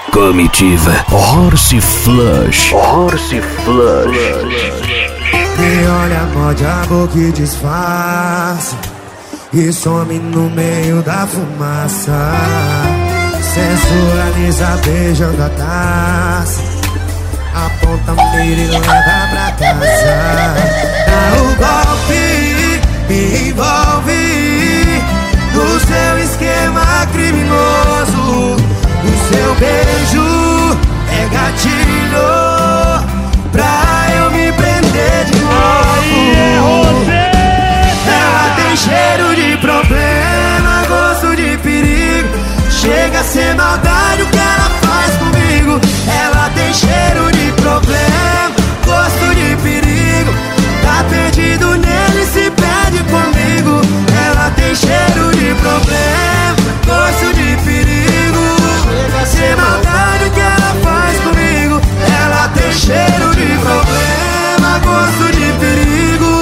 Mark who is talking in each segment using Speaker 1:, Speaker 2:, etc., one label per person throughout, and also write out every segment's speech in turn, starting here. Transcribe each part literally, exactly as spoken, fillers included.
Speaker 1: Comitiva Horse Flush. Horse Flush.
Speaker 2: Me olha, morde a boca e disfarça e some no meio da fumaça. Sensualiza beijando a taça, aponta a mira e leva pra casa. Dá o golpe, me envolve no seu esquema criminoso. O seu beijo é gatilho pra eu me prender de novo. Ela tem cheiro de problema, gosto de perigo. Chega a ser maldade o que ela faz comigo. Ela tem cheiro de problema, gosto de perigo. Tá perdido nele, se perde comigo. Ela tem cheiro de problema, gosto de perigo. Chega a ser maldade o que ela faz comigo. Ela tem cheiro de problema, gosto de perigo.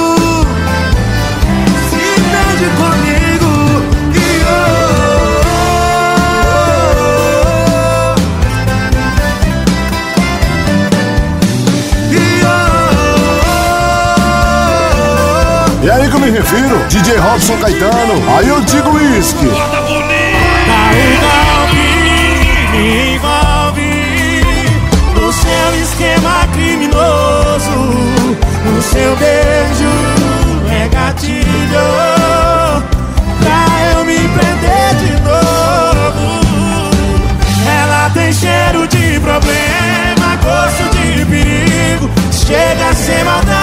Speaker 2: Se perde comigo. E oh,
Speaker 3: E aí que eu me refiro, D J Robson Caetano, aí eu digo uísque.
Speaker 2: Dá o golpe, me envolve no seu esquema criminoso. O seu beijo é gatilho pra eu me prender de novo. Ela tem cheiro de problema, gosto de perigo. Chega a ser maldade